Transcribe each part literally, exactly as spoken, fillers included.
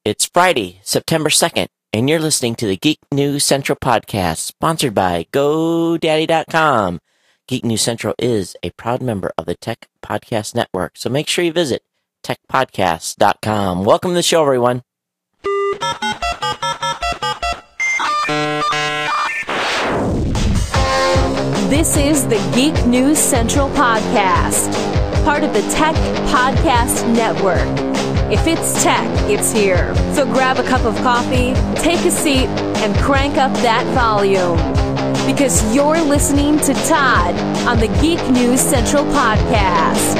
It's Friday, September second, and you're listening to the Geek News Central podcast, sponsored by GoDaddy dot com. Geek News Central is a proud member of the Tech Podcast Network, so make sure you visit tech podcast dot com. Welcome to the show, everyone. This is the Geek News Central podcast, part of the Tech Podcast Network. If it's tech, it's here. So grab a cup of coffee, take a seat, and crank up that volume. Because you're listening to Todd on the Geek News Central podcast.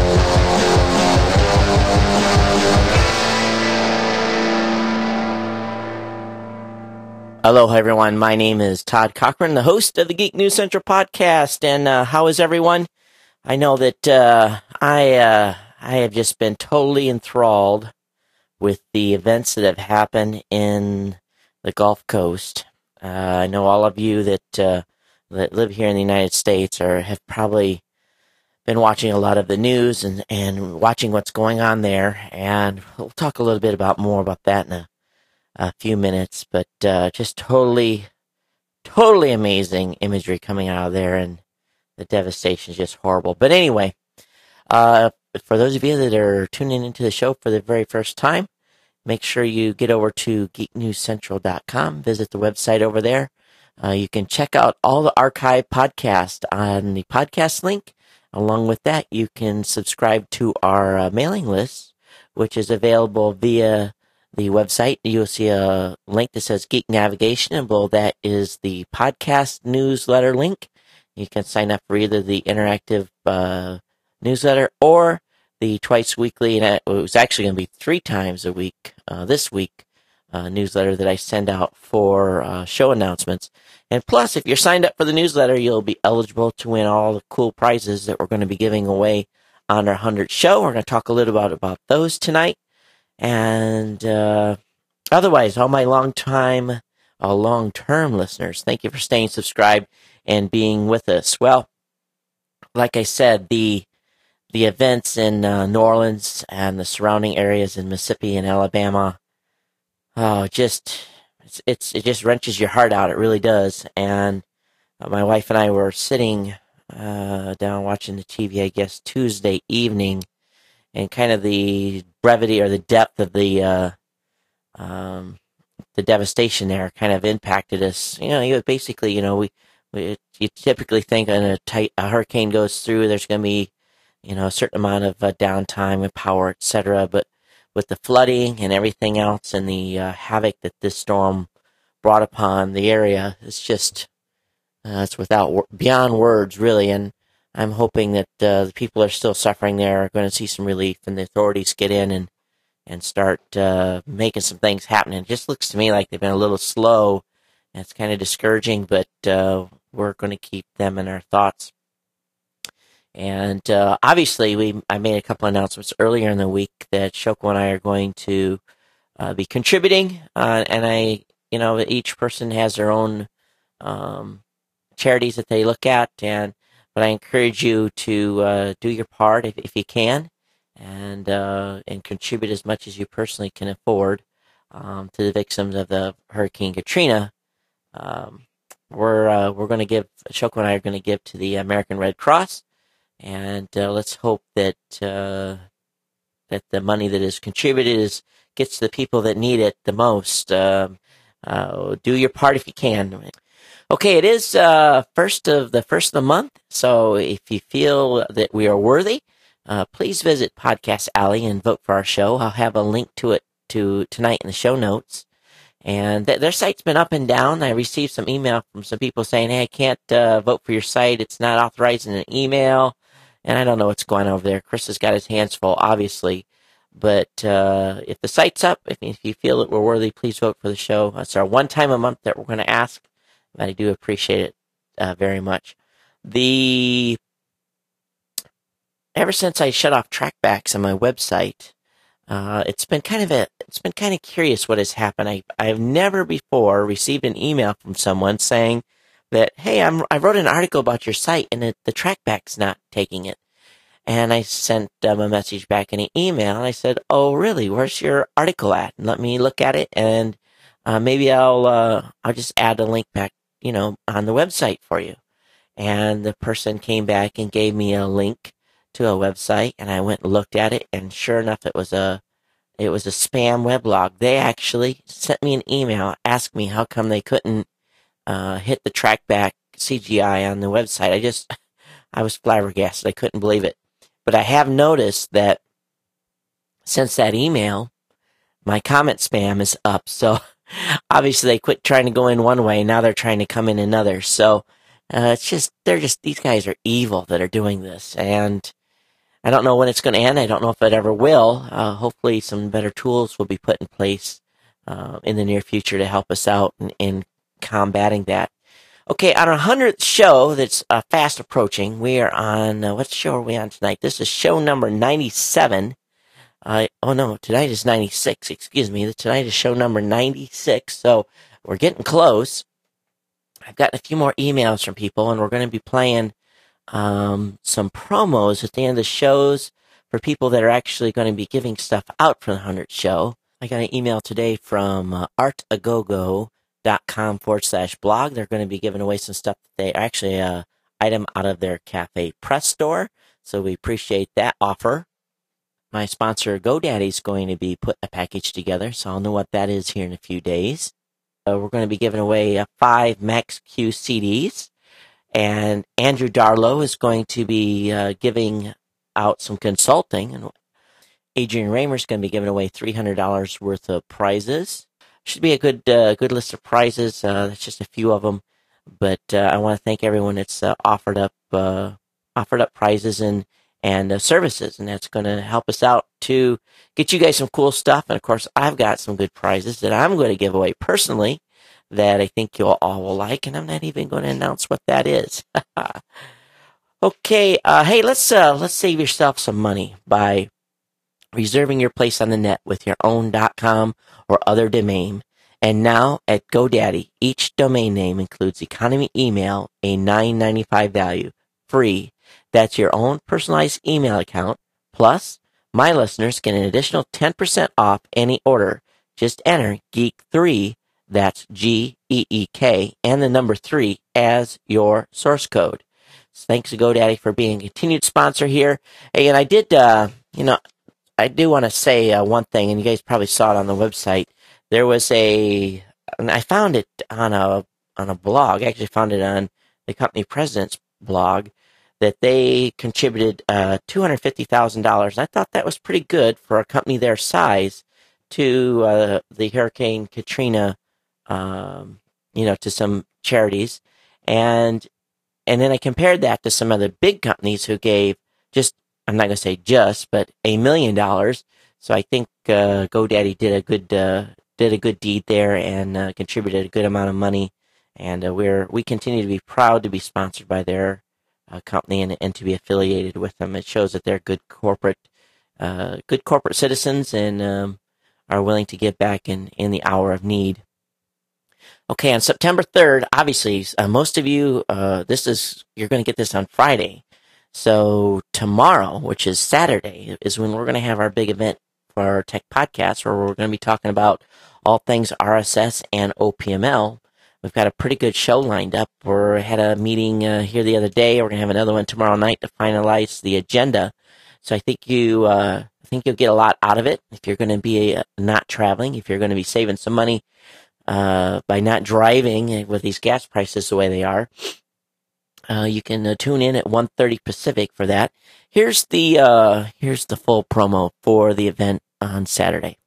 Hello, everyone. My name is Todd Cochran, the host of the Geek News Central podcast. And uh, how is everyone? I know that uh, I... Uh, I have just been totally enthralled with the events that have happened in the Gulf Coast. Uh, I know all of you that uh, that live here in the United States or have probably been watching a lot of the news and, and watching what's going on there. And we'll talk a little bit about more about that in a, a few minutes. But uh, just totally, totally amazing imagery coming out of there, and the devastation is just horrible. But anyway, uh, for those of you that are tuning into the show for the very first time, make sure you get over to geek news central dot com, visit the website over there. Uh, you can check out all the archive podcasts on the podcast link. Along with that, you can subscribe to our uh, mailing list, which is available via the website. You'll see a link that says Geek Navigation, and below that is the podcast newsletter link. You can sign up for either the interactive uh, newsletter or the twice weekly, and it was actually going to be three times a week uh, this week, uh, newsletter that I send out for uh, show announcements. And plus, if you're signed up for the newsletter, you'll be eligible to win all the cool prizes that we're going to be giving away on our one hundredth show. We're going to talk a little about, about those tonight. And uh, otherwise, all my long time, uh, long-term listeners, thank you for staying subscribed and being with us. Well, like I said, the The events in uh, New Orleans and the surrounding areas in Mississippi and Alabama, oh, just it's, it's it just wrenches your heart out. It really does. And uh, my wife and I were sitting uh, down watching the T V, I guess Tuesday evening, and kind of the brevity or the depth of the uh, um, the devastation there kind of impacted us. You know, you basically, you know, we, we you typically think when a, tight, a hurricane goes through, there's going to be you know, a certain amount of uh, downtime and power, et cetera. But with the flooding and everything else and the uh, havoc that this storm brought upon the area, it's just, uh, it's without, beyond words, really. And I'm hoping that uh, the people that are still suffering there are going to see some relief, and the authorities get in and, and start uh, making some things happen. It just looks to me like they've been a little slow, and it's kind of discouraging, but uh, we're going to keep them in our thoughts. And uh, obviously, we I made a couple announcements earlier in the week that Shoko and I are going to uh, be contributing. Uh, and I, you know, each person has their own um, charities that they look at. And but I encourage you to uh, do your part if, if you can, and uh, and contribute as much as you personally can afford um, to the victims of the Hurricane Katrina. Um, we're uh, we're going to give Shoko and I are going to give to the American Red Cross. And uh, let's hope that uh, that the money that is contributed is gets to the people that need it the most. Um, uh, do your part if you can. Okay, it is uh, first of the first of the month, so if you feel that we are worthy, uh, please visit Podcast Alley and vote for our show. I'll have a link to it to tonight in the show notes. And th- their site's been up and down. I received some email from some people saying, "Hey, I can't uh, vote for your site. It's not authorized in an email." And I don't know what's going on over there. Chris has got his hands full, obviously. But uh, if the site's up, if, if you feel that we're worthy, please vote for the show. It's our one time a month that we're going to ask. But I do appreciate it uh, very much. The ever since I shut off trackbacks on my website, uh, it's been kind of a it's been kind of curious what has happened. I I've never before received an email from someone saying that, hey, I'm, I wrote an article about your site and it, the trackback's not taking it. And I sent them a message back in an email. And I said, "Oh, really? Where's your article at? And let me look at it, and uh, maybe I'll uh, I'll just add a link back, you know, on the website for you." And the person came back and gave me a link to a website, and I went and looked at it, and sure enough, it was a it was a spam weblog. They actually sent me an email, asked me how come they couldn't uh, hit the trackback C G I on the website. I just I was flabbergasted. I couldn't believe it. But I have noticed that since that email, my comment spam is up. So obviously they quit trying to go in one way, and now they're trying to come in another. So uh, it's just, they're just, these guys are evil that are doing this. And I don't know when it's going to end. I don't know if it ever will. Uh, hopefully some better tools will be put in place uh, in the near future to help us out in, in combating that. Okay, on our hundredth show that's uh, fast approaching, we are on, uh, what show are we on tonight? This is show number ninety-seven. Uh, oh no, tonight is ninety-six, excuse me. Tonight is show number ninety-six, so we're getting close. I've gotten a few more emails from people, and we're going to be playing um, some promos at the end of the shows for people that are actually going to be giving stuff out for the hundredth show. I got an email today from uh, artagogo dot com forward slash blog. They're going to be giving away some stuff. They actually uh item out of their Cafe Press store, so we appreciate that offer. My sponsor GoDaddy is going to be putting a package together, so I'll know what that is here in a few days. Uh, we're going to be giving away uh, five MaxQ C Ds, and Andrew Darlow is going to be uh, giving out some consulting, and Adrian Raymer is going to be giving away three hundred dollars worth of prizes. Should be a good uh, good list of prizes. Uh, that's just a few of them, but uh, I want to thank everyone that's uh, offered up uh, offered up prizes and and uh, services, and that's going to help us out to get you guys some cool stuff. And of course, I've got some good prizes that I'm going to give away personally that I think you all will like, and I'm not even going to announce what that is. Okay, uh, hey, let's uh, let's save yourself some money by reserving your place on the net with your own .com or other domain. And now at GoDaddy, each domain name includes economy email, a nine ninety-five value, free. That's your own personalized email account. Plus, my listeners get an additional ten percent off any order. Just enter geek three, that's G E E K, and the number three as your source code. So thanks to GoDaddy for being a continued sponsor here. Hey, and I did, uh, you know, I do want to say uh, one thing, and you guys probably saw it on the website. There was a, and I found it on a on a blog. I actually found it on the company president's blog that they contributed uh, two hundred fifty thousand dollars. I thought that was pretty good for a company their size to uh, the Hurricane Katrina, um, you know, to some charities, and and then I compared that to some other big companies who gave just, I'm not going to say just, but a million dollars. So I think uh, GoDaddy did a good uh, did a good deed there and uh, contributed a good amount of money. And uh, we're we continue to be proud to be sponsored by their uh, company and, and to be affiliated with them. It shows that they're good corporate uh, good corporate citizens and um, are willing to give back in, in the hour of need. Okay, on September third, obviously, uh, most of you, uh, this is you're going to get this on Friday. So tomorrow, which is Saturday, is when we're going to have our big event for our Tech Podcast, where we're going to be talking about all things R S S and O P M L. We've got a pretty good show lined up. We had a meeting uh, here the other day. We're going to have another one tomorrow night to finalize the agenda. So I think you, uh, I think you'll get a lot out of it if you're going to be uh, not traveling, if you're going to be saving some money uh, by not driving with these gas prices the way they are. Uh, you can uh, tune in at one thirty Pacific for that. Here's the uh, here's the full promo for the event on Saturday.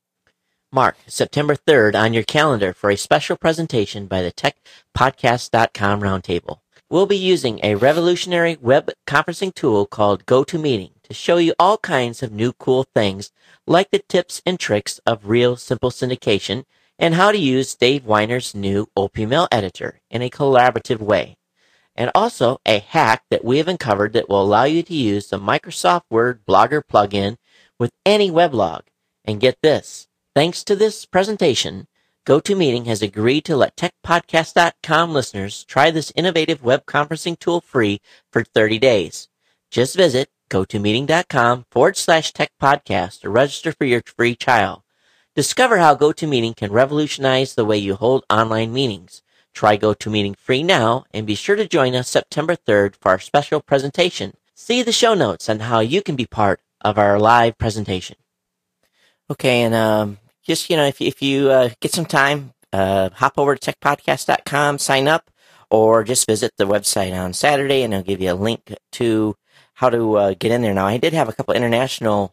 Mark September third on your calendar for a special presentation by the tech podcast dot com Roundtable. We'll be using a revolutionary web conferencing tool called GoToMeeting to show you all kinds of new cool things like the tips and tricks of real simple syndication and how to use Dave Weiner's new O P M L editor in a collaborative way. And also a hack that we have uncovered that will allow you to use the Microsoft Word Blogger plugin with any weblog. And get this, thanks to this presentation, GoToMeeting has agreed to let tech podcast dot com listeners try this innovative web conferencing tool free for thirty days. Just visit GoToMeeting.com forward slash tech podcast to register for your free trial. Discover how GoToMeeting can revolutionize the way you hold online meetings. Try GoToMeeting free now and be sure to join us September third for our special presentation. See the show notes on how you can be part of our live presentation. Okay, and um, just, you know, if, if you uh, get some time, uh, hop over to tech podcast dot com, sign up, or just visit the website on Saturday, and I'll give you a link to how to uh, get in there. Now, I did have a couple international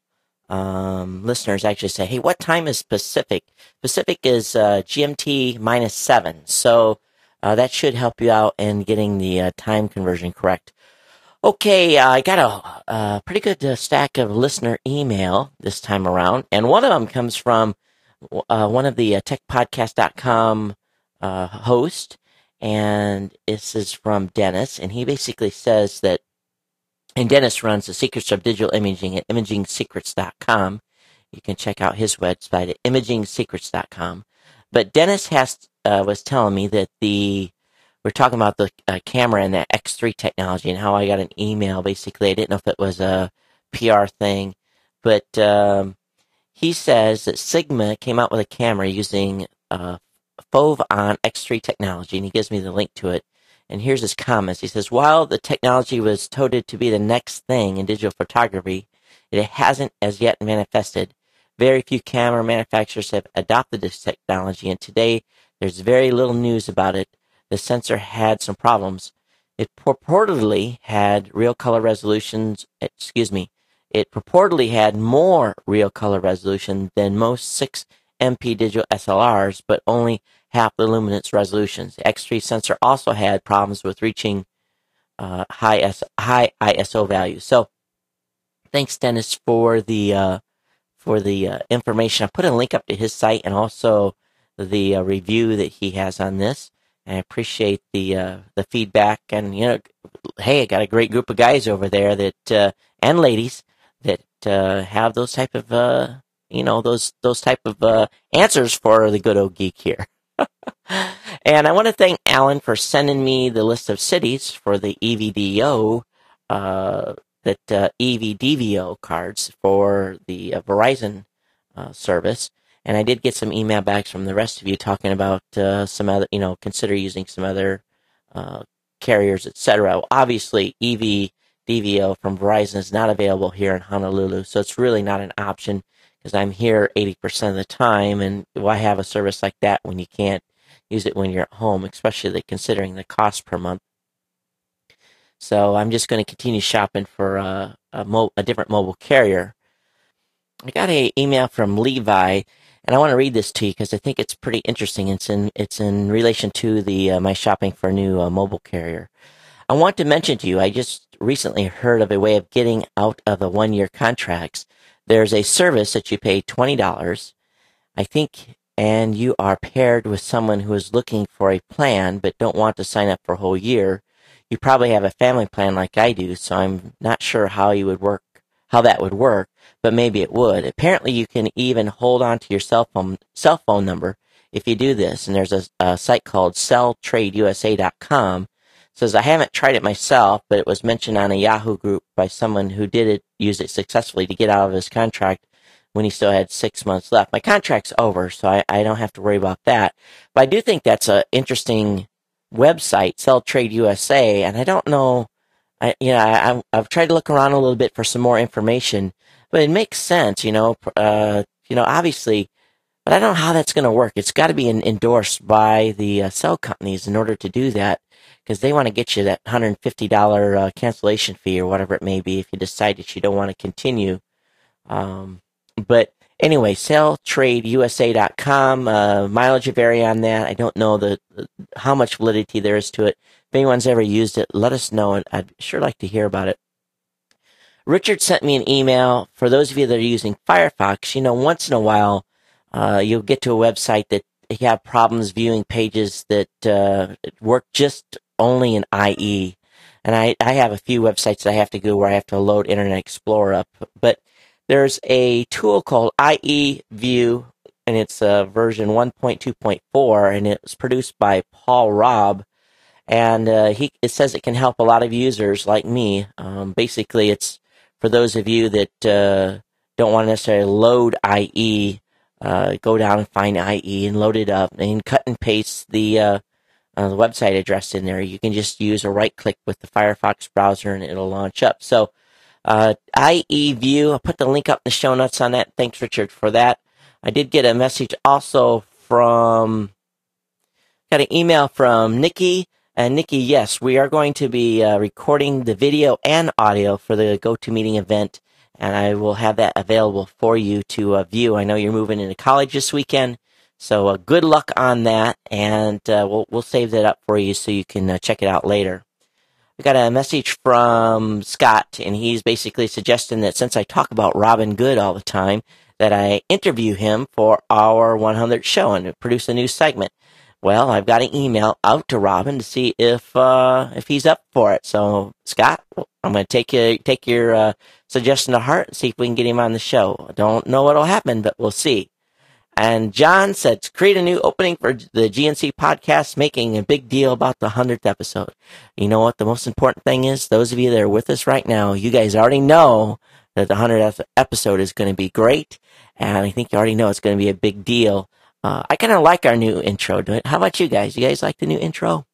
um, listeners actually say, hey, what time is Pacific? Pacific is uh, G M T minus seven, so uh, that should help you out in getting the uh, time conversion correct. Okay, uh, I got a, a pretty good uh, stack of listener email this time around, and one of them comes from uh, one of the uh, tech podcast dot com uh, hosts, and this is from Dennis, and he basically says that, and Dennis runs the Secrets of Digital Imaging at imaging secrets dot com. You can check out his website at imaging secrets dot com. But Dennis has uh, was telling me that the we're talking about the uh, camera and the X three technology and how I got an email. Basically, I didn't know if it was a P R thing, but um, he says that Sigma came out with a camera using uh, Fov-on X three technology, and he gives me the link to it. And here's his comments. He says, while the technology was touted to be the next thing in digital photography, it hasn't as yet manifested. Very few camera manufacturers have adopted this technology, and today there's very little news about it. The sensor had some problems. It purportedly had real color resolutions, excuse me, it purportedly had more real color resolution than most six M P digital S L Rs, but only half the luminance resolutions. The X three sensor also had problems with reaching uh, high S- high I S O values. So, thanks, Dennis, for the uh, for the uh, information. I put a link up to his site and also the uh, review that he has on this. And I appreciate the uh, the feedback. And you know, hey, I got a great group of guys over there that uh, and ladies that uh, have those type of uh, you know those those type of uh, answers for the good old geek here. And I want to thank Alan for sending me the list of cities for the E V D O, uh, that uh, E V D V O cards for the uh, Verizon uh, service. And I did get some email backs from the rest of you talking about uh, some other, you know, consider using some other uh, carriers, et cetera. Well, obviously, E V D V O from Verizon is not available here in Honolulu, so it's really not an option because I'm here eighty percent of the time, and why have a service like that when you can't use it when you're at home, especially considering the cost per month. So I'm just going to continue shopping for uh, a, mo- a different mobile carrier. I got an email from Levi, and I want to read this to you because I think it's pretty interesting. It's in it's in relation to the uh, my shopping for a new uh, mobile carrier. I want to mention to you, I just recently heard of a way of getting out of the one-year contracts. There's a service that you pay twenty dollars, I think, and you are paired with someone who is looking for a plan but don't want to sign up for a whole year. You probably have a family plan like I do, so I'm not sure how you would work, how that would work, but maybe it would. Apparently, you can even hold on to your cell phone cell phone number if you do this. And there's a, a site called sell trade U S A dot com. It says, I haven't tried it myself, but it was mentioned on a Yahoo group by someone who did it, use it successfully to get out of his contract when he still had six months left. My contract's over, so I, I don't have to worry about that. But I do think that's an interesting website, Sell Trade U S A, and I don't know, I, you know, I, I've tried to look around a little bit for some more information, but it makes sense, you know, uh, you know, obviously, but I don't know how that's going to work. It's got to be in, endorsed by the uh, cell companies in order to do that, because they want to get you that one hundred fifty dollars uh, cancellation fee or whatever it may be if you decide that you don't want to continue. Um, but anyway, sell trade U S A dot com, uh, mileage will vary on that. I don't know the, the how much validity there is to it. If anyone's ever used it, let us know, and I'd sure like to hear about it. Richard sent me an email. For those of you that are using Firefox, you know, once in a while, uh, you'll get to a website that you have problems viewing pages that uh, work just only in I E. And I, I have a few websites that I have to go where I have to load Internet Explorer up. But there's a tool called I E View, and it's uh, version one point two point four, and it was produced by Paul Robb. And uh, he it says it can help a lot of users like me. Um, basically, it's for those of you that uh, don't want to necessarily load I E, uh, go down and find I E and load it up and cut and paste the, uh, uh, the website address in there. You can just use a right click with the Firefox browser and it'll launch up. So uh, I E View, I'll put the link up in the show notes on that. Thanks, Richard, for that. I did get a message also from, got an email from Nikki. And Nikki, yes, we are going to be uh, recording the video and audio for the GoToMeeting event, and I will have that available for you to uh, view. I know you're moving into college this weekend, so uh, good luck on that, and uh, we'll we'll save that up for you so you can uh, check it out later. We got a message from Scott, and he's basically suggesting that since I talk about Robin Good all the time, that I interview him for our one hundredth show and produce a new segment. Well, I've got an email out to Robin to see if uh, if he's up for it. So, Scott, I'm going to take you take your uh, suggestion to heart and see if we can get him on the show. I don't know what'll happen, but we'll see. And John said, create a new opening for the G N C podcast, making a big deal about the one hundredth episode. You know what the most important thing is? Those of you that are with us right now, you guys already know that the one hundredth episode is going to be great, and I think you already know it's going to be a big deal. Uh, I kind of like our new intro. How about you guys? You guys like the new intro?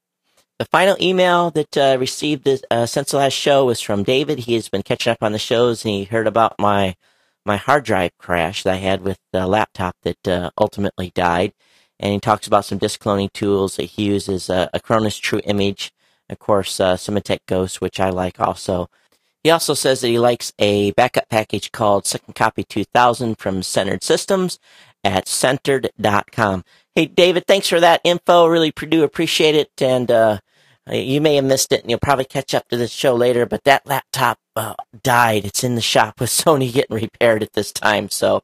The final email that I uh, received this, uh, since the last show was from David. He has been catching up on the shows, and he heard about my my hard drive crash that I had with the laptop that uh, ultimately died. And he talks about some disk cloning tools that he uses, uh, Acronis True Image, of course, uh, Symantec Ghost, which I like also. He also says that he likes a backup package called Second Copy two thousand from Centered Systems at centered dot com. Hey, David, thanks for that info. Really do appreciate it. And uh, you may have missed it, and you'll probably catch up to this show later, but that laptop uh, died. It's in the shop with Sony getting repaired at this time. So,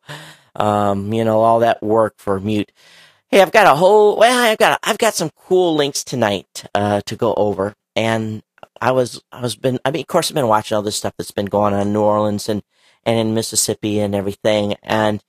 um, you know, all that work for mute. Hey, I've got a whole, well, I've got, I've got some cool links tonight uh, to go over. And I was, I was been, I mean, of course, I've been watching all this stuff that's been going on in New Orleans and, and in Mississippi and everything. And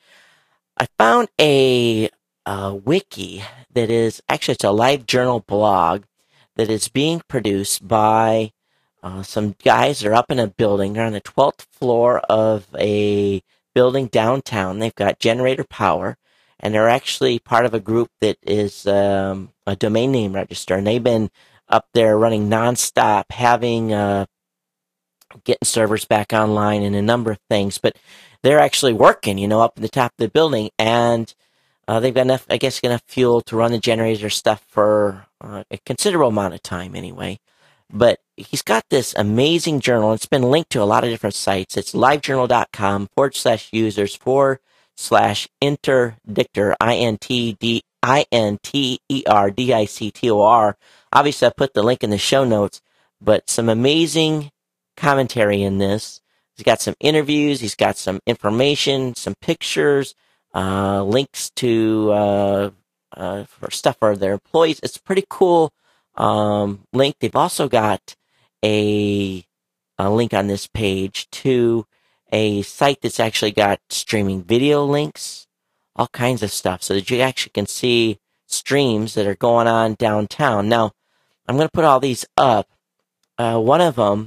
I found a, a wiki that is, actually, it's a LiveJournal blog that is being produced by uh, some guys that are up in a building. They're on the twelfth floor of a building downtown. They've got generator power, and they're actually part of a group that is um, a domain name register, and they've been up there running nonstop, having uh, getting servers back online and a number of things. But they're actually working, you know, up at the top of the building, and uh, they've got enough, I guess, enough fuel to run the generator stuff for uh, a considerable amount of time anyway. But he's got this amazing journal. It's been linked to a lot of different sites. It's livejournal.com forward slash users forward slash interdictor, I N T D I N T E R D I C T O R. Obviously, I put the link in the show notes, but some amazing commentary in this. He's got some interviews, he's got some information, some pictures, uh, links to uh, uh, for stuff for their employees. It's a pretty cool um, link. They've also got a, a link on this page to a site that's actually got streaming video links, all kinds of stuff, so that you actually can see streams that are going on downtown. Now, I'm going to put all these up. Uh, one of them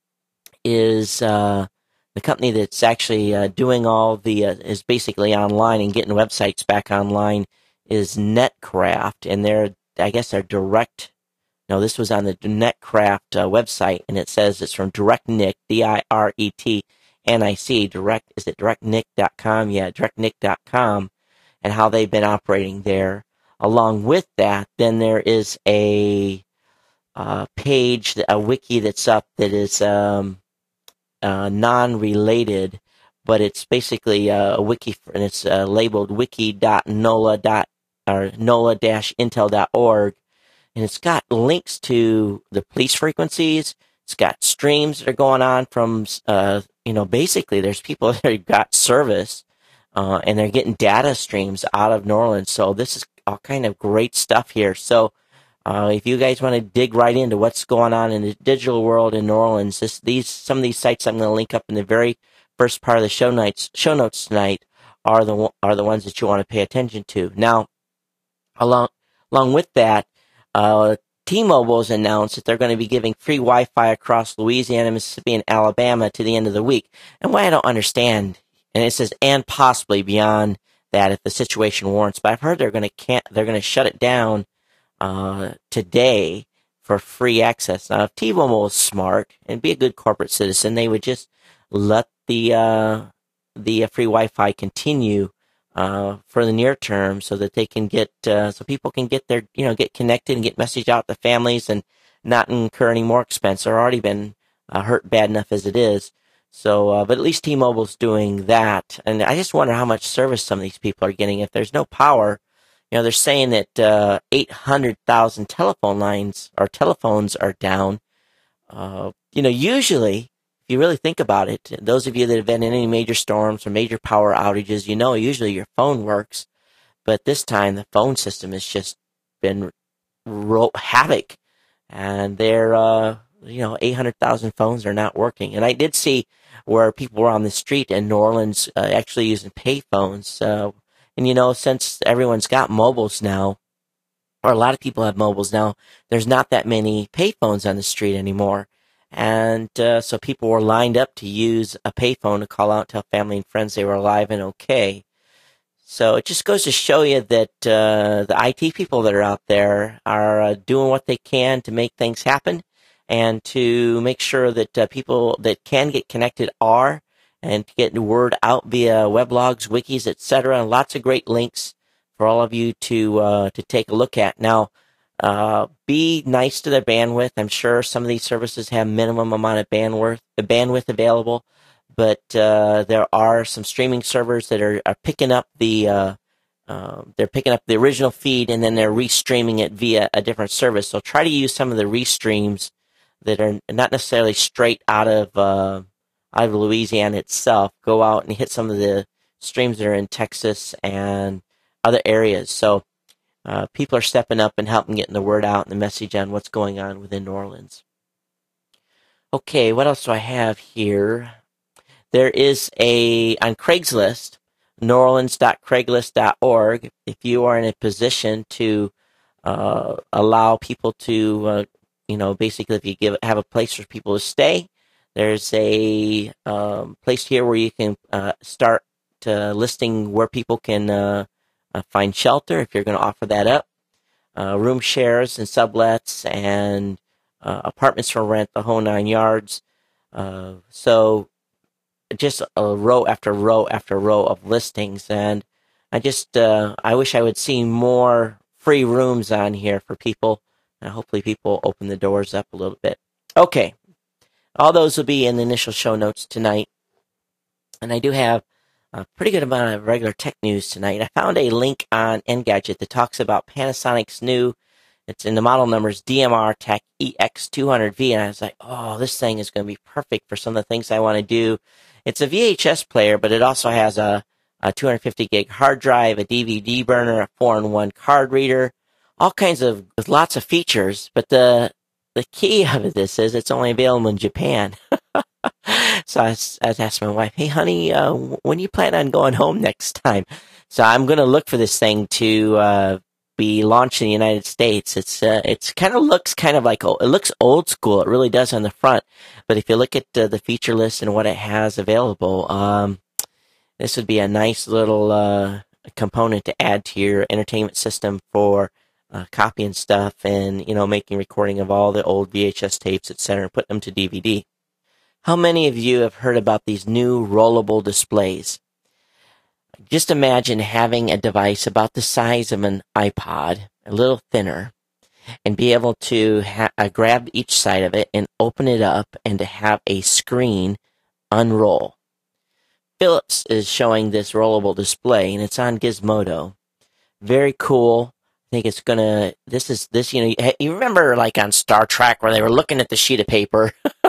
is uh, the company that's actually uh, doing all the, uh, is basically online and getting websites back online is Netcraft, and they're, I guess they're direct, no, this was on the Netcraft uh, website, and it says it's from DirectNic, D I R E T N I C, direct, is it directnic dot com? Yeah, directnic dot com, and how they've been operating there. Along with that, then there is a uh, page, a wiki that's up that is um, uh, non-related, but it's basically uh, a wiki, for, and it's uh, labeled wiki dot nola dot or nola dash intel dot org, and it's got links to the police frequencies. It's got streams that are going on from, uh, you know, basically there's people that have got service, uh, and they're getting data streams out of New Orleans. So this is all kind of great stuff here. So uh, if you guys want to dig right into what's going on in the digital world in New Orleans, this, these some of these sites I'm going to link up in the very first part of the show notes. Show notes tonight are the are the ones that you want to pay attention to. Now, along along with that, uh, T-Mobile has announced that they're going to be giving free Wi-Fi across Louisiana, Mississippi, and Alabama to the end of the week. And why I don't understand, and it says, and possibly beyond that if the situation warrants. But I've heard they're going to can't, they're going to shut it down uh, today for free access. Now, if T-Mobile is smart and be a good corporate citizen, they would just let the uh, the free Wi-Fi continue uh, for the near term, so that they can get uh, so people can get their you know get connected and get message out to families and not incur any more expense. They're already been uh, hurt bad enough as it is. So, uh, but at least T-Mobile's doing that, and I just wonder how much service some of these people are getting if there's no power. You know, they're saying that uh, eight hundred thousand telephone lines or telephones are down. Uh, you know, usually, if you really think about it, those of you that have been in any major storms or major power outages, you know, usually your phone works. But this time, the phone system has just been ro- havoc. And they're, uh, you know, eight hundred thousand phones are not working. And I did see where people were on the street in New Orleans uh, actually using pay phones. Uh, and, you know, since everyone's got mobiles now, or a lot of people have mobiles now, there's not that many pay phones on the street anymore. And uh, so people were lined up to use a payphone to call out, tell family and friends they were alive and okay. So it just goes to show you that uh, the I T people that are out there are uh, doing what they can to make things happen and to make sure that uh, people that can get connected are, and to get the word out via weblogs, wikis, et cetera, and lots of great links for all of you to uh, to take a look at. Now, Uh, be nice to their bandwidth. I'm sure some of these services have minimum amount of bandwidth, the bandwidth available, but uh, there are some streaming servers that are, are picking up the uh, uh, they're picking up the original feed and then they're restreaming it via a different service. So try to use some of the restreams that are not necessarily straight out of uh, out of Louisiana itself. Go out and hit some of the streams that are in Texas and other areas. So. Uh, people are stepping up and helping getting the word out and the message on what's going on within New Orleans. Okay, what else do I have here? There is a, on Craigslist, new orleans dot craigslist dot org, if you are in a position to uh, allow people to, uh, you know, basically if you give have a place for people to stay, there's a um, place here where you can uh, start uh, listing where people can uh, Uh, find shelter if you're going to offer that up, uh, room shares and sublets, and uh, apartments for rent, the whole nine yards. Uh, so just a row after row after row of listings, and I just uh, I wish I would see more free rooms on here for people, and hopefully people open the doors up a little bit. Okay, all those will be in the initial show notes tonight, and I do have a pretty good amount of regular tech news tonight. I found a link on Engadget that talks about Panasonic's new, it's in the model numbers, D M R Tech E X two hundred V, and I was like, oh, this thing is going to be perfect for some of the things I want to do. It's a V H S player, but it also has a, a two hundred fifty gig hard drive, a D V D burner, a four in one card reader, all kinds of, lots of features, but the the key of this is it's only available in Japan. So I was, I was asking my wife, hey, honey, uh, when you plan on going home next time? So I'm going to look for this thing to uh, be launched in the United States. It's uh, it's kind of looks kind of like, it looks old school. It really does on the front. But if you look at uh, the feature list and what it has available, um, this would be a nice little uh, component to add to your entertainment system for uh, copying stuff and, you know, making recording of all the old V H S tapes, et cetera, and put them to D V D. How many of you have heard about these new rollable displays? Just imagine having a device about the size of an iPod, a little thinner, and be able to ha- uh, grab each side of it and open it up and to have a screen unroll. Philips is showing this rollable display, and it's on Gizmodo. Very cool. I think it's gonna, this is, this, you know, you remember like on Star Trek where they were looking at the sheet of paper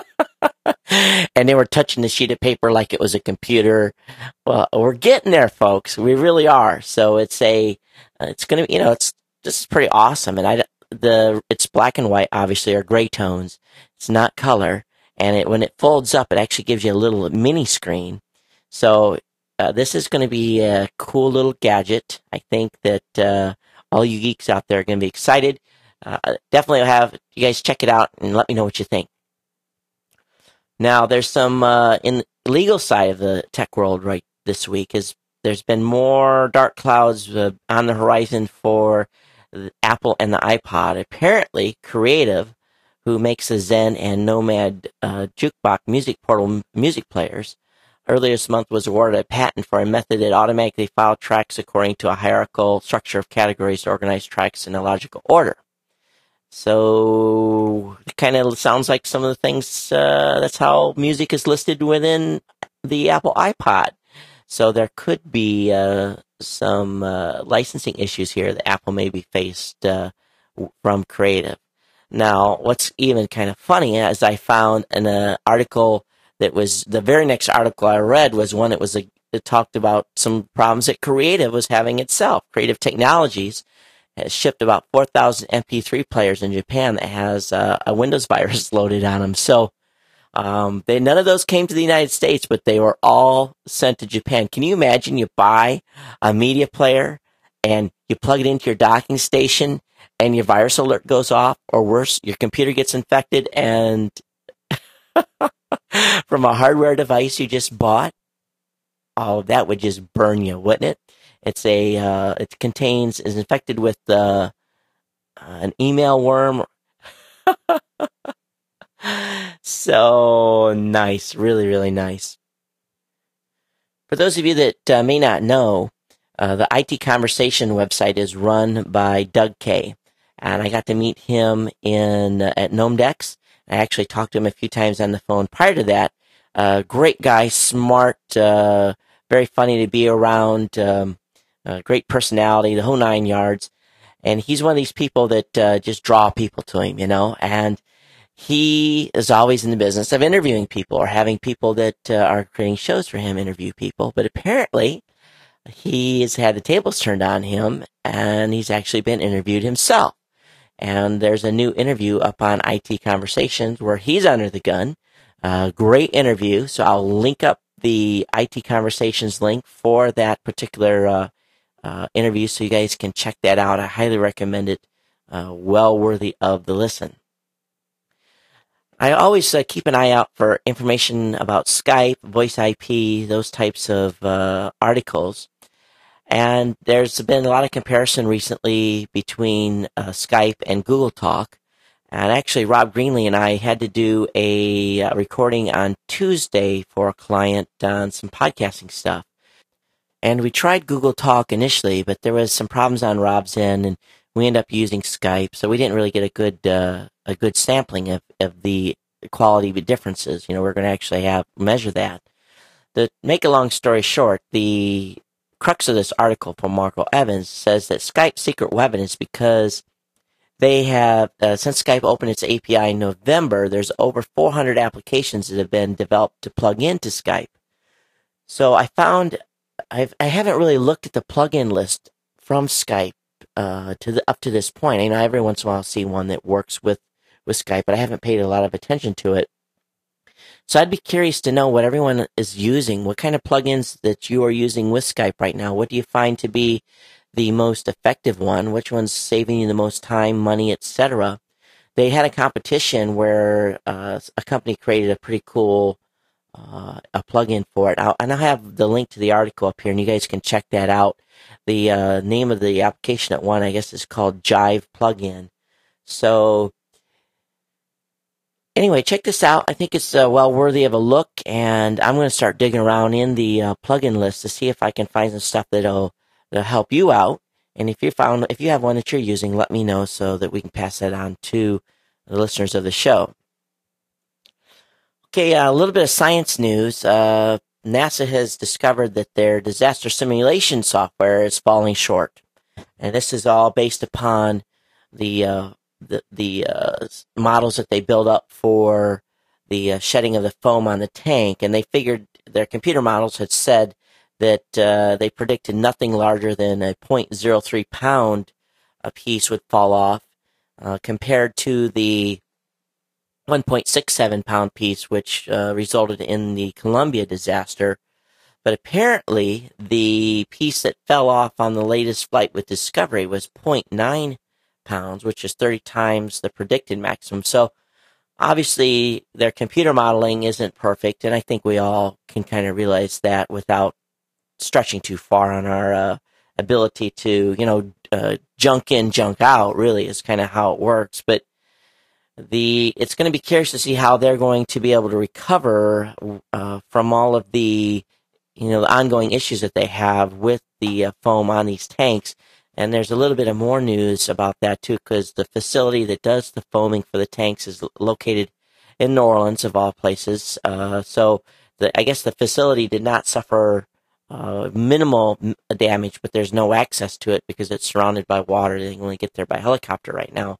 and they were touching the sheet of paper like it was a computer. Well, we're getting there, folks. We really are. So it's a, it's going to, you know, it's, this is pretty awesome. And I, the, it's black and white, obviously, or gray tones. It's not color. And it, when it folds up, it actually gives you a little mini screen. So, uh, this is going to be a cool little gadget. I think that, uh, all you geeks out there are going to be excited. uh, definitely have you guys check it out and let me know what you think. Now, there's some uh, in the legal side of the tech world right this week is there's been more dark clouds uh, on the horizon for the Apple and the iPod. Apparently, Creative, who makes the Zen and Nomad uh, Jukebox music portal music players, earlier this month was awarded a patent for a method that automatically filed tracks according to a hierarchical structure of categories to organize tracks in a logical order. So it kind of sounds like some of the things, uh, that's how music is listed within the Apple iPod. So there could be uh, some uh, licensing issues here that Apple may be faced uh, from Creative. Now, what's even kind of funny is I found an uh, article that was the very next article I read was one that was a, that talked about some problems that Creative was having itself. Creative Technologies has shipped about four thousand M P three players in Japan that has uh, a Windows virus loaded on them. So um, they none of those came to the United States, but they were all sent to Japan. Can you imagine you buy a media player and you plug it into your docking station and your virus alert goes off, or worse, your computer gets infected and from a hardware device you just bought? Oh, that would just burn you, wouldn't it? It's a, uh, it contains, is infected with, uh, an email worm. So nice. Really, really nice. For those of you that uh, may not know, uh, the I T Conversation website is run by Doug Kaye. And I got to meet him in, uh, at GnomeDex. I actually talked to him a few times on the phone prior to that. Uh, great guy, smart, uh, very funny to be around, um, Uh, great personality, the whole nine yards. And he's one of these people that uh, just draw people to him, you know. And he is always in the business of interviewing people or having people that uh, are creating shows for him interview people. But apparently, he has had the tables turned on him, and he's actually been interviewed himself. And there's a new interview up on I T Conversations where he's under the gun. Uh, great interview. So I'll link up the I T Conversations link for that particular uh, uh, interview so you guys can check that out. I highly recommend it. Uh, well worthy of the listen. I always uh, keep an eye out for information about Skype, Voice I P, those types of uh, articles. And there's been a lot of comparison recently between uh, Skype and Google Talk. And actually, Rob Greenlee and I had to do a uh, recording on Tuesday for a client on some podcasting stuff. And we tried Google Talk initially, but there was some problems on Rob's end, and we ended up using Skype. So we didn't really get a good uh, a good sampling of, of the quality differences. You know, we're going to actually have measure that. To make a long story short, the crux of this article from Marco Evans says that Skype's secret weapon is because they have, uh, since Skype opened its A P I in November, there's over four hundred applications that have been developed to plug into Skype. So I found, I've, I haven't really looked at the plugin list from Skype uh, to the, up to this point. I know every once in a while I'll see one that works with, with Skype, but I haven't paid a lot of attention to it. So I'd be curious to know what everyone is using, what kind of plugins that you are using with Skype right now. What do you find to be the most effective one? Which one's saving you the most time, money, et cetera? They had a competition where uh, a company created a pretty cool uh, a plugin for it. I'll, and I'll have the link to the article up here, and you guys can check that out. The uh, name of the application at one, I guess, is called Jive Plugin. So anyway, check this out. I think it's uh, well worthy of a look, and I'm going to start digging around in the uh, plugin list to see if I can find some stuff that'll, that'll help you out. And if you found, if you have one that you're using, let me know so that we can pass that on to the listeners of the show. Okay, uh, a little bit of science news. Uh, NASA has discovered that their disaster simulation software is falling short, and this is all based upon the uh, the, the uh, models that they build up for the uh, shedding of the foam on the tank, and they figured their computer models had said that uh, they predicted nothing larger than a zero point zero three pound a piece would fall off, uh, compared to the one point six seven pound piece, which uh, resulted in the Columbia disaster. But apparently, the piece that fell off on the latest flight with Discovery was zero point nine pounds, which is thirty times the predicted maximum. So obviously their computer modeling isn't perfect, and I think we all can kind of realize that without stretching too far on our uh, ability to, you know, uh, junk in, junk out, really is kind of how it works. But the it's going to be curious to see how they're going to be able to recover uh, from all of the, you know, the ongoing issues that they have with the uh, foam on these tanks. And there's a little bit of more news about that too, because the facility that does the foaming for the tanks is located in New Orleans, of all places. Uh, so the, I guess the facility did not suffer uh, minimal damage, but there's no access to it because it's surrounded by water. They can only get there by helicopter right now.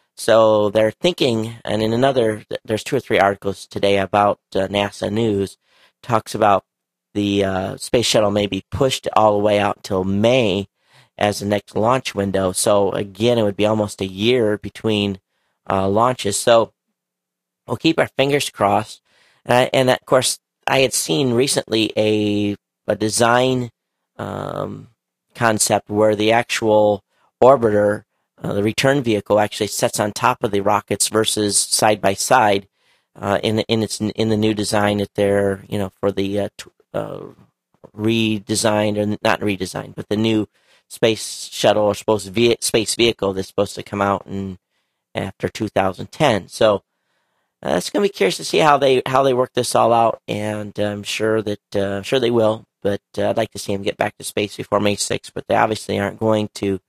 So they're thinking, and in another, there's two or three articles today about uh, NASA News, talks about the uh, space shuttle may be pushed all the way out until May as the next launch window. So again, it would be almost a year between uh, launches. So we'll keep our fingers crossed. And, I, and of course, I had seen recently a a design um, concept where the actual orbiter, uh, the return vehicle, actually sits on top of the rockets versus side by side uh, in in its in the new design that they're, you know, for the uh, t- uh, redesigned, or not redesigned, but the new space shuttle or supposed ve- space vehicle that's supposed to come out in after two thousand ten. So uh, it's going to be curious to see how they how they work this all out, and I'm sure that uh, I'm sure they will. But uh, I'd like to see them get back to space before May sixth. But they obviously aren't going to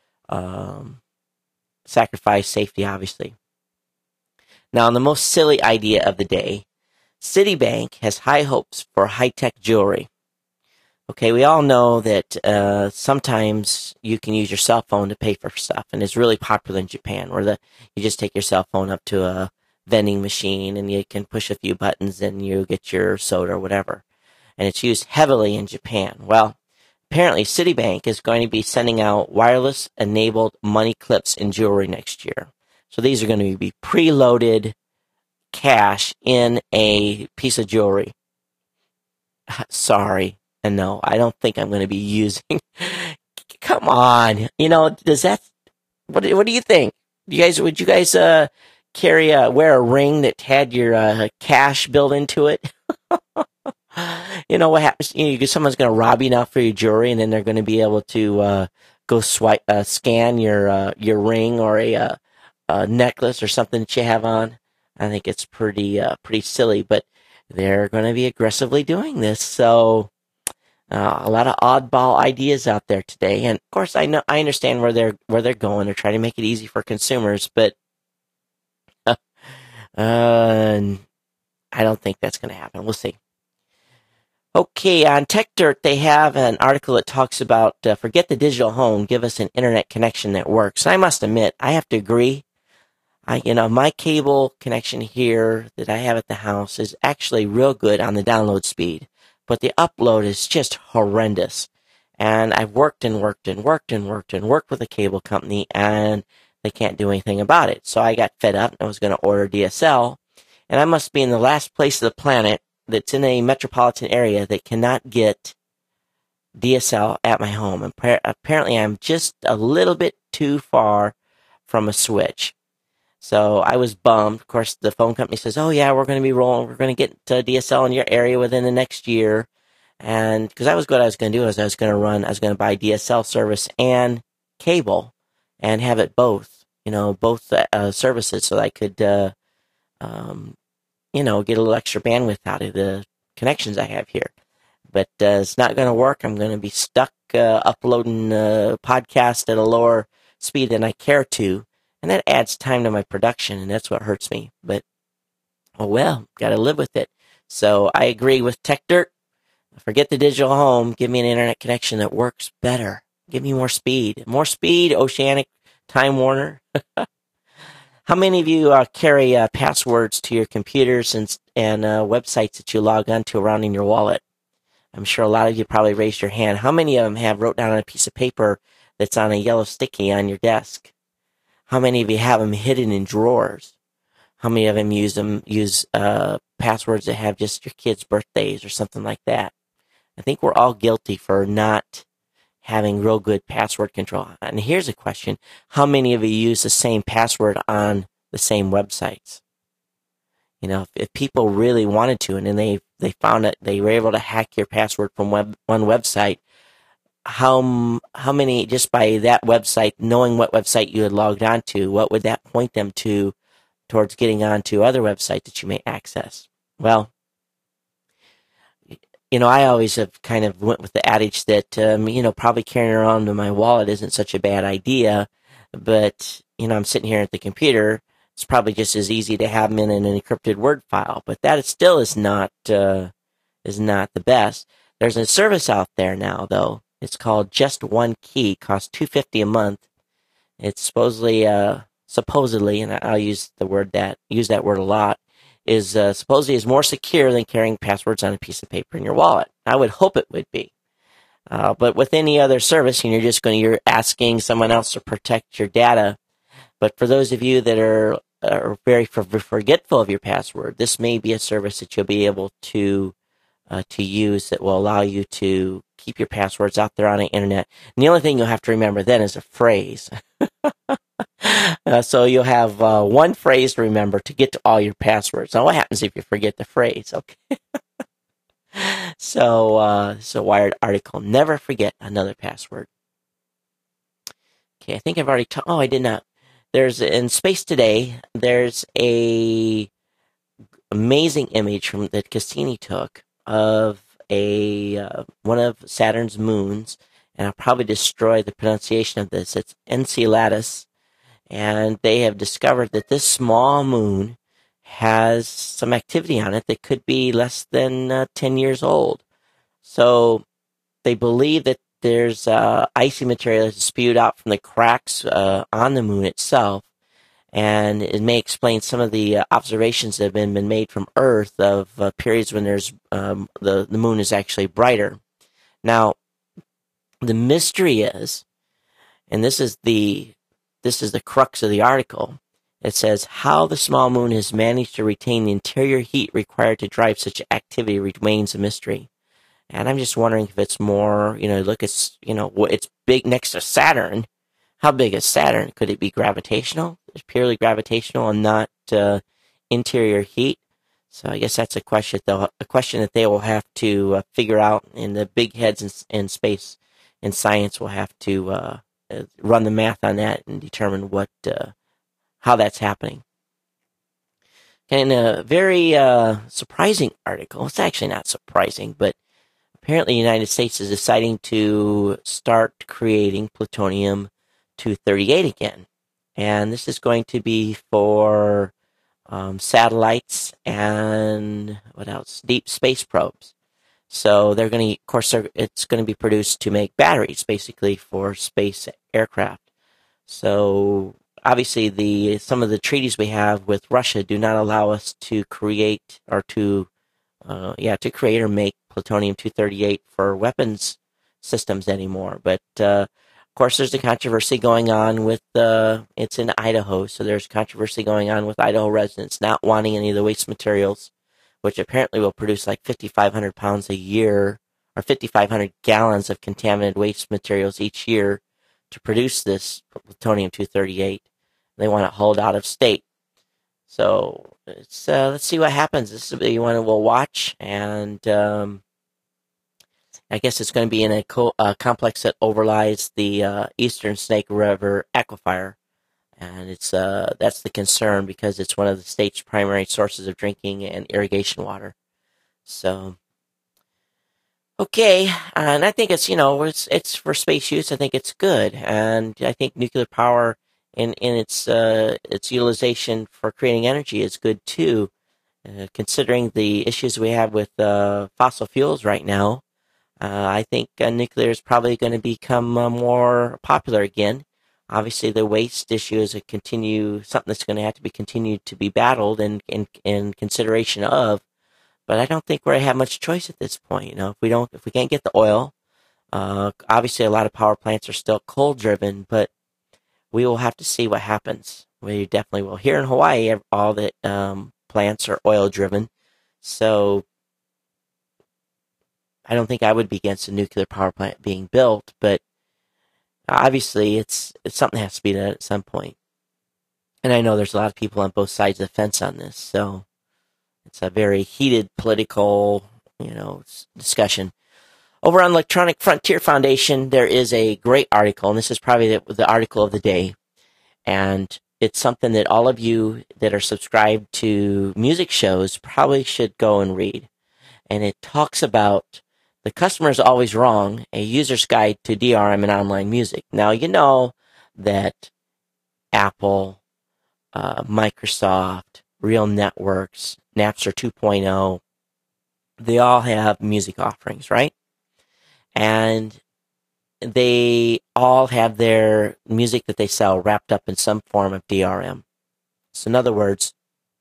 um, sacrifice safety, obviously. Now, on the most silly idea of the day, Citibank has high hopes for high-tech jewelry. Okay, we all know that uh, sometimes you can use your cell phone to pay for stuff, and it's really popular in Japan, where the you just take your cell phone up to a vending machine and you can push a few buttons and you get your soda or whatever. And it's used heavily in Japan. Well, apparently Citibank is going to be sending out wireless-enabled money clips in jewelry next year. So these are going to be preloaded cash in a piece of jewelry. Sorry. And no, I don't think I'm going to be using. Come on, you know, does that? What? What do you think? Do you guys? Would you guys uh, carry a wear a ring that had your uh, cash built into it? You know what happens? You know, someone's going to rob you now for your jewelry, and then they're going to be able to uh, go swipe, uh, scan your uh, your ring or a, uh, a necklace or something that you have on. I think it's pretty uh, pretty silly, but they're going to be aggressively doing this. So. Uh, a lot of oddball ideas out there today, and of course, I know I understand where they're where they're going. They're trying to make it easy for consumers, but uh, I don't think that's going to happen. We'll see. Okay, on Tech Dirt, they have an article that talks about uh, forget the digital home, give us an internet connection that works. I must admit, I have to agree. I, you know, my cable connection here that I have at the house is actually real good on the download speed. But the upload is just horrendous. And I've worked and worked and worked and worked and worked with a cable company, and they can't do anything about it. So I got fed up and I was going to order D S L. And I must be in the last place of the planet that's in a metropolitan area that cannot get D S L at my home. And apparently I'm just a little bit too far from a switch. So I was bummed. Of course, the phone company says, oh, yeah, we're going to be rolling. We're going to get uh, D S L in your area within the next year. And because that was what I was going to do is I was going to run, I was going to buy D S L service and cable and have it both, you know, both uh, services so that I could, uh, um, you know, get a little extra bandwidth out of the connections I have here. But uh, it's not going to work. I'm going to be stuck uh, uploading uh, podcasts at a lower speed than I care to. And that adds time to my production, and that's what hurts me. But, oh well, got to live with it. So I agree with Tech Dirt. Forget the digital home. Give me an internet connection that works better. Give me more speed. More speed, Oceanic, Time Warner. How many of you uh, carry uh, passwords to your computers and, and uh, websites that you log onto around in your wallet? I'm sure a lot of you probably raised your hand. How many of them have wrote down on a piece of paper that's on a yellow sticky on your desk? How many of you have them hidden in drawers? How many of them use them use uh, passwords that have just your kids' birthdays or something like that? I think we're all guilty for not having real good password control. And here's a question. How many of you use the same password on the same websites? You know, if, if people really wanted to, and then they, they found that they were able to hack your password from web, one website, how how many, just by that website, knowing what website you had logged onto, what would that point them to towards getting onto other websites that you may access? Well, you know, I always have kind of went with the adage that, um, you know, probably carrying around in my wallet isn't such a bad idea, but, you know, I'm sitting here at the computer. It's probably just as easy to have them in an encrypted Word file, but that still is not uh, is not the best. There's a service out there now, though. It's called Just One Key. Costs two hundred fifty dollars a month. It's supposedly, uh, supposedly, and I'll use the word that use that word a lot, is uh, supposedly is more secure than carrying passwords on a piece of paper in your wallet. I would hope it would be. Uh, but with any other service, and you're just going, you're asking someone else to protect your data. But for those of you that are, are very forgetful of your password, this may be a service that you'll be able to uh, to use that will allow you to keep your passwords out there on the internet. And the only thing you'll have to remember then is a phrase. uh, so you'll have uh, one phrase to remember to get to all your passwords. Now, what happens if you forget the phrase? Okay. so, uh, so Wired article. Never forget another password. Okay, I think I've already talked. Oh, I did not. There's in Space Today. There's a amazing image from that Cassini took of a uh, one of Saturn's moons, and I'll probably destroy the pronunciation of this. It's Enceladus, and they have discovered that this small moon has some activity on it that could be less than uh, ten years old. So they believe that there's uh, icy material that's spewed out from the cracks uh, on the moon itself, and it may explain some of the uh, observations that have been, been made from Earth of uh, periods when there's um, the, the moon is actually brighter. Now, the mystery is, and this is the this is the crux of the article, it says how the small moon has managed to retain the interior heat required to drive such activity remains a mystery. And I'm just wondering if it's more, you know, look, it's, you know, it's big next to Saturn. How big is Saturn? Could it be gravitational? It's purely gravitational and not uh, interior heat. So I guess that's a question, they'll, a question that they will have to uh, figure out, and the big heads in, in space and science will have to uh, run the math on that and determine what, uh, how that's happening. And a very uh, surprising article. It's actually not surprising, but apparently the United States is deciding to start creating plutonium two thirty-eight again. And this is going to be for um, satellites and what else? Deep space probes. So they're going to, of course, it's going to be produced to make batteries, basically, for space aircraft. So obviously, the some of the treaties we have with Russia do not allow us to create or to, uh, yeah, to create or make plutonium two thirty-eight for weapons systems anymore. But uh, of course, there's a controversy going on with, uh, it's in Idaho, so there's controversy going on with Idaho residents not wanting any of the waste materials, which apparently will produce like fifty-five hundred pounds a year, or fifty-five hundred gallons of contaminated waste materials each year to produce this plutonium two thirty-eight. They want it hauled out of state. So it's, uh, let's see what happens. This will be one we'll watch, and um, I guess it's going to be in a co- uh, complex that overlies the uh, Eastern Snake River aquifer, and it's uh, that's the concern because it's one of the state's primary sources of drinking and irrigation water. So, okay, and I think it's, you know, it's it's for space use. I think it's good, and I think nuclear power in in its uh, its utilization for creating energy is good too, uh, considering the issues we have with uh, fossil fuels right now. Uh, I think uh, nuclear is probably going to become uh, more popular again. Obviously, the waste issue is a continue something that's going to have to be continued to be battled and in, in consideration of. But I don't think we're going to have much choice at this point. You know, if we don't, if we can't get the oil, uh, obviously a lot of power plants are still coal driven, but we will have to see what happens. We definitely will. Here in Hawaii, all the um, plants are oil driven, so I don't think I would be against a nuclear power plant being built, but Obviously, it's, it's something that has to be done at some point. And I know there's a lot of people on both sides of the fence on this, so it's a very heated political, you know, discussion. Over on Electronic Frontier Foundation, there is a great article, and this is probably the, the article of the day. And it's something that all of you that are subscribed to music shows probably should go and read. And it talks about the customer is always wrong, a user's guide to D R M and online music. Now, you know that Apple, uh, Microsoft, Real Networks, Napster two point oh, they all have music offerings, right? And they all have their music that they sell wrapped up in some form of D R M. So in other words,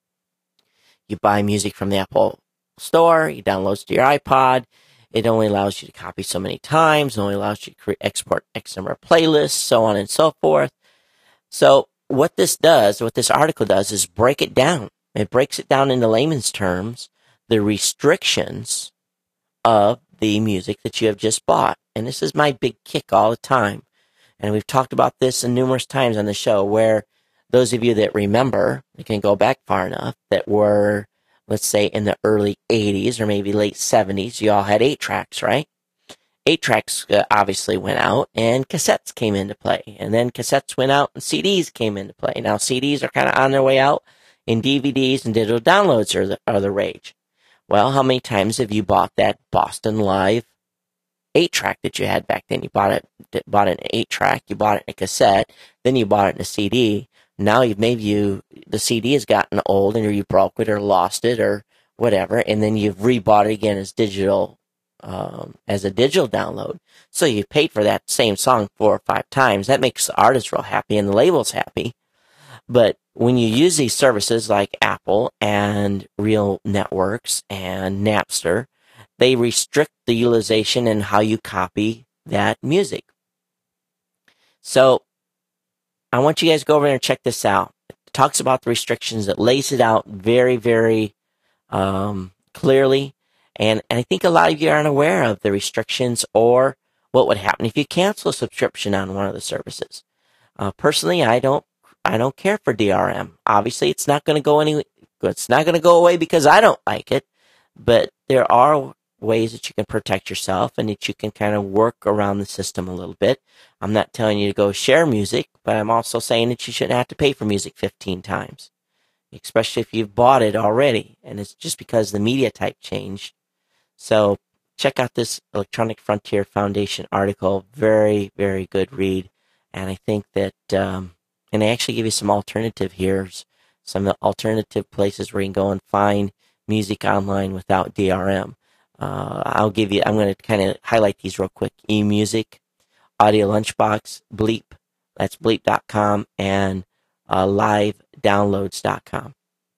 you buy music from the Apple Store, you download it to your iPod, it only allows you to copy so many times, it only allows you to create, export X number of playlists, so on and so forth. So what this does, what this article does, is break it down. It breaks it down into layman's terms, the restrictions of the music that you have just bought. And this is my big kick all the time. And we've talked about this numerous times on the show, where those of you that remember, you can go back far enough, that were, let's say, in the early eighties or maybe late seventies, you all had eight tracks, right? Eight tracks uh, obviously went out, and cassettes came into play. And then cassettes went out, and C Ds came into play. Now C Ds are kind of on their way out, and D V Ds and digital downloads are the, are the rage. Well, how many times have you bought that Boston Live eight track that you had back then? You bought it, bought it in an eight track, you bought it in a cassette, then you bought it in a C D. Now you've maybe you the C D has gotten old, and or you broke it or lost it or whatever, and then you've rebought it again as digital, um, as a digital download. So you paid for that same song four or five times. That makes the artist real happy and the label's happy. But when you use these services like Apple and Real Networks and Napster, they restrict the utilization and how you copy that music. So I want you guys to go over there and check this out. It talks about the restrictions. It lays it out very, very um, clearly. And, and I think a lot of you aren't aware of the restrictions or what would happen if you cancel a subscription on one of the services. Uh, personally, I don't I don't care for D R M. Obviously, it's not going to go any. It's not going to go away because I don't like it. But there are ways that you can protect yourself and that you can kind of work around the system a little bit. I'm not telling you to go share music, but I'm also saying that you shouldn't have to pay for music fifteen times, especially if you've bought it already. And it's just because the media type changed. So check out this Electronic Frontier Foundation article. Very, very good read. And I think that, um, and I actually give you some alternative here, some alternative places where you can go and find music online without D R M. Uh, I'll give you, I'm going to kind of highlight these real quick. eMusic, Audio Lunchbox, Bleep, that's bleep dot com, and uh, live downloads dot com.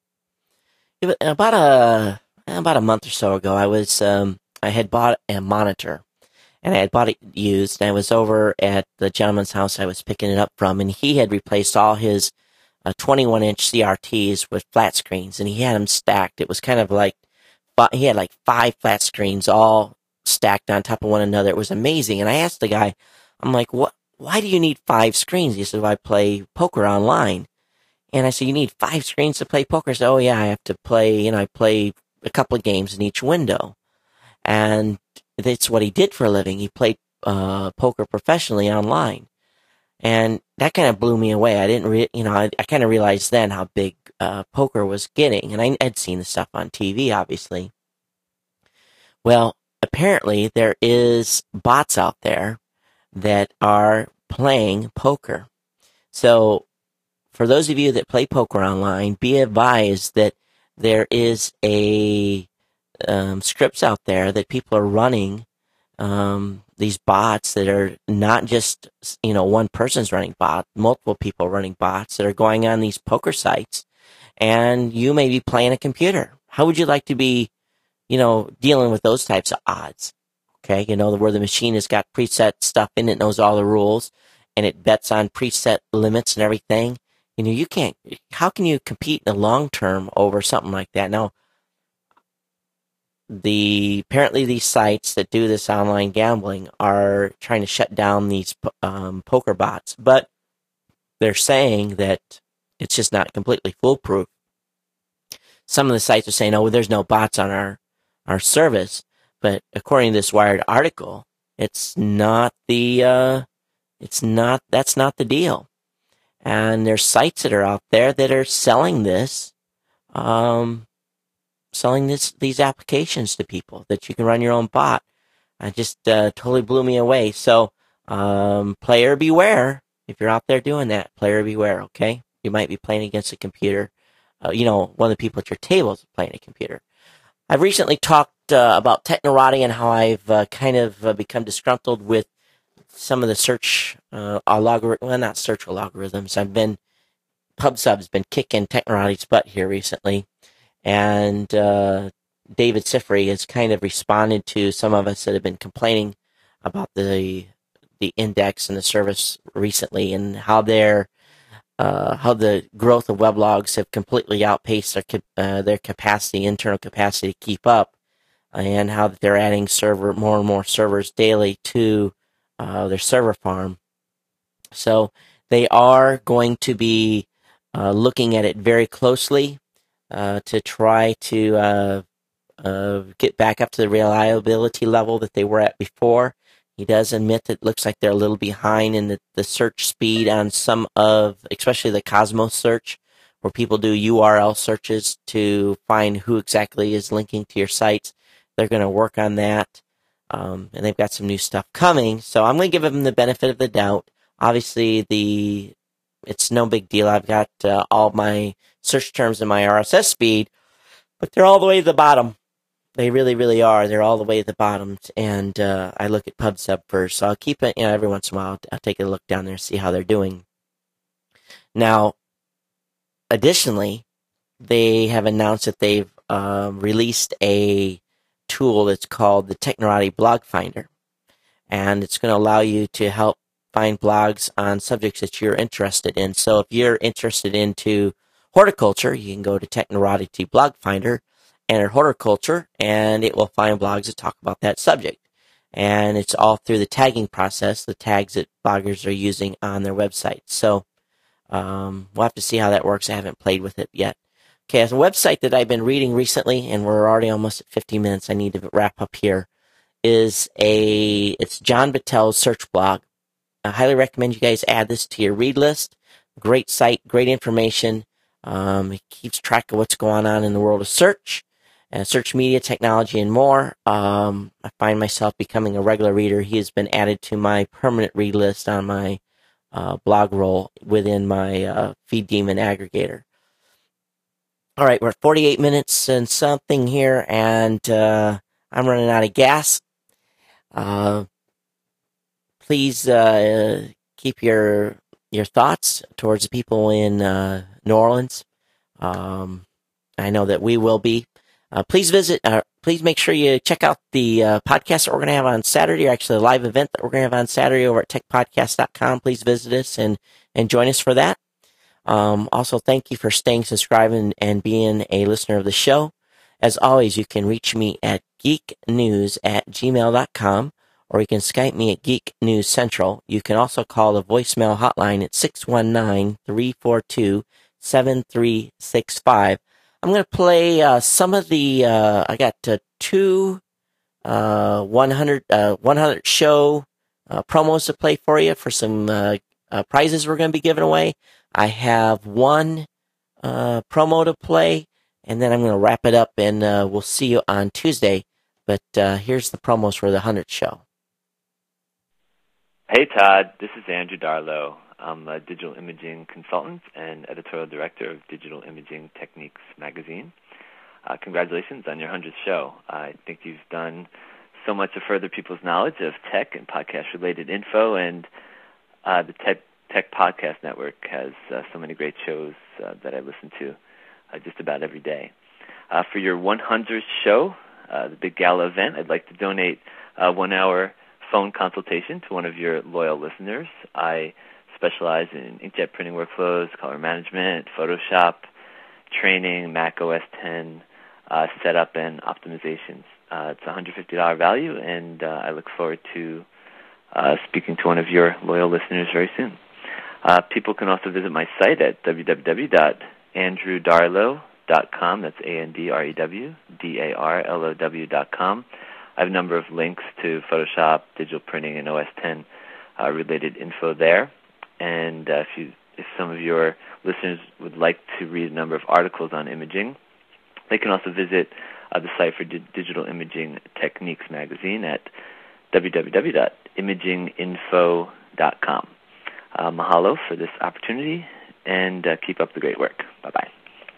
About a, about a month or so ago, I was, um, I had bought a monitor. And I had bought it used, and I was over at the gentleman's house I was picking it up from, and he had replaced all his uh, twenty-one inch C R Ts with flat screens, and he had them stacked. It was kind of like, he had like five flat screens all stacked on top of one another. It was amazing. And I asked the guy, I'm like, what? Why do you need five screens? He said, well, I play poker online. And I said, you need five screens to play poker? I said, oh yeah, I have to play, you know, I play a couple of games in each window. And that's what he did for a living. He played uh, poker professionally online. And that kind of blew me away. I didn't, re- you know, I, I kind of realized then how big uh, poker was getting. And I had seen the stuff on T V, obviously. Well, apparently there is bots out there that are playing poker. So for those of you that play poker online, be advised that there is a Um, scripts out there that people are running, um, these bots that are not just, you know, one person's running bot, multiple people running bots that are going on these poker sites, and you may be playing a computer. How would you like to be, you know, dealing with those types of odds? Okay, you know, where the machine has got preset stuff in it, knows all the rules, and it bets on preset limits and everything. You know, you can't, how can you compete in the long term over something like that? Now, the apparently these sites that do this online gambling are trying to shut down these um, poker bots, but they're saying that it's just not completely foolproof. Some of the sites are saying, "Oh, well, there's no bots on our our service," but according to this Wired article, it's not the uh, it's not that's not the deal. And there's sites that are out there that are selling this, um, selling this these applications to people that you can run your own bot. It just uh, totally blew me away. So, um, player beware if you're out there doing that. Player beware. Okay, you might be playing against a computer. Uh, you know, one of the people at your table is playing a computer. I've recently talked uh, about Technorati and how I've uh, kind of uh, become disgruntled with some of the search uh, algorithm, well, not search algorithms. I've been, PubSub's been kicking Technorati's butt here recently, and uh, David Sifry has kind of responded to some of us that have been complaining about the the index and the service recently, and how they're uh, how the growth of weblogs have completely outpaced their uh, their capacity, internal capacity to keep up, and how they're adding server more and more servers daily to Uh, their server farm. So they are going to be uh, looking at it very closely uh, to try to uh, uh, get back up to the reliability level that they were at before. He does admit that it looks like they're a little behind in the, the search speed on some of, especially the Cosmos search, where people do U R L searches to find who exactly is linking to your sites. They're going to work on that. Um, and they've got some new stuff coming, so I'm going to give them the benefit of the doubt. Obviously, the it's no big deal. I've got uh, all my search terms in my R S S feed, but they're all the way to the bottom. They really, really are. They're all the way to the bottom, and uh, I look at PubSub first, so I'll keep it, you know, every once in a while. I'll, I'll take a look down there and see how they're doing. Now, additionally, they have announced that they've uh, released a tool that's called the Technorati Blog Finder, and it's going to allow you to help find blogs on subjects that you're interested in. So if you're interested into horticulture, you can go to Technorati Blog Finder, enter horticulture, and it will find blogs that talk about that subject. And it's all through the tagging process, the tags that bloggers are using on their website. So um, we'll have to see how that works. I haven't played with it yet. Okay, as a website that I've been reading recently, and we're already almost at fifty minutes, I need to wrap up here, is a, it's John Battelle's search blog. I highly recommend you guys add this to your read list. Great site, great information. Um, it keeps track of what's going on in the world of search, and search media, technology, and more. Um, I find myself becoming a regular reader. He has been added to my permanent read list on my uh, blog roll within my uh, FeedDemon aggregator. All right, we're at forty-eight minutes and something here, and uh, I'm running out of gas. Uh, please uh, keep your your thoughts towards the people in uh, New Orleans. Um, I know that we will be. Uh, please visit. Uh, please make sure you check out the uh, podcast that we're going to have on Saturday, or actually the live event that we're going to have on Saturday over at tech podcast dot com. Please visit us and and join us for that. Um, also, thank you for staying subscribed and, and being a listener of the show. As always, you can reach me at geeknews at gmail dot com, or you can Skype me at Geek News Central. You can also call the voicemail hotline at six one nine, three four two, seven three six five. I'm going to play uh, some of the, uh, I got uh, two uh, one hundred, uh, one hundred show uh, promos to play for you for some uh, uh, prizes we're going to be giving away. I have one uh, promo to play, and then I'm going to wrap it up, and uh, we'll see you on Tuesday. But uh, here's the promos for the one hundredth show. Hey, Todd. This is Andrew Darlow. I'm a digital imaging consultant and editorial director of Digital Imaging Techniques magazine. Uh, congratulations on your one hundredth show. I think you've done so much to further people's knowledge of tech and podcast-related info, and uh, the Tech, Tech Podcast Network has uh, so many great shows uh, that I listen to uh, just about every day. Uh, for your one hundredth show, uh, the big gala event, I'd like to donate a one-hour phone consultation to one of your loyal listeners. I specialize in inkjet printing workflows, color management, Photoshop, training, Mac O S ten, uh, setup and optimizations. Uh, it's a one hundred fifty dollars value, and uh, I look forward to uh, speaking to one of your loyal listeners very soon. Uh, people can also visit my site at w w w dot andrew darlow dot com. That's A N D R E W D A R L O W dot com. I have a number of links to Photoshop, digital printing, and O S ten uh, related info there. And uh, if you, if some of your listeners would like to read a number of articles on imaging, they can also visit uh, the site for Di- Digital Imaging Techniques magazine at w w w dot imaging info dot com. Uh, mahalo for this opportunity, and uh, keep up the great work. Bye-bye.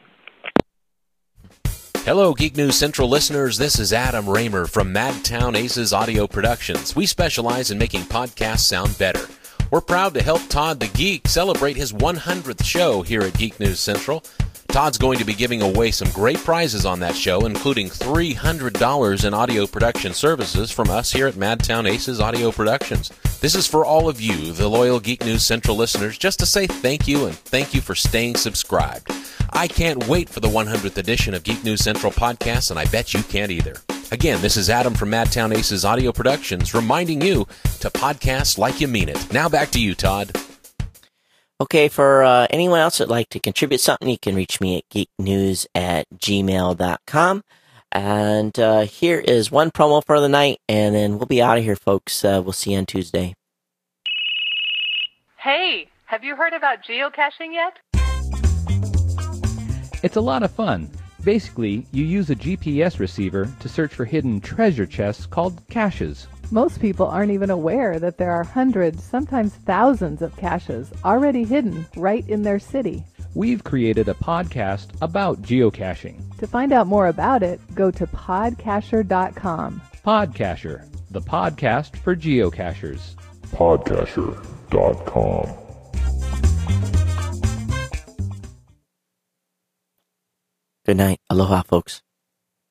Hello, Geek News Central listeners. This is Adam Raymer from Madtown Aces Audio Productions. We specialize in making podcasts sound better. We're proud to help Todd the Geek celebrate his one hundredth show here at Geek News Central. Todd's going to be giving away some great prizes on that show, including three hundred dollars in audio production services from us here at Madtown Aces Audio Productions. This is for all of you, the loyal Geek News Central listeners, just to say thank you and thank you for staying subscribed. I can't wait for the one hundredth edition of Geek News Central Podcast, and I bet you can't either. Again, this is Adam from Madtown Aces Audio Productions, reminding you to podcast like you mean it. Now back to you, Todd. Okay, for uh, anyone else that'd like to contribute something, you can reach me at geeknews at gmail dot com. And uh, here is one promo for the night, and then we'll be out of here, folks. Uh, we'll see you on Tuesday. Hey, have you heard about geocaching yet? It's a lot of fun. Basically, you use a G P S receiver to search for hidden treasure chests called caches. Most people aren't even aware that there are hundreds, sometimes thousands of caches already hidden right in their city. We've created a podcast about geocaching. To find out more about it, go to podcacher dot com. Podcacher, the podcast for geocachers. podcacher dot com. Good night. Aloha, folks.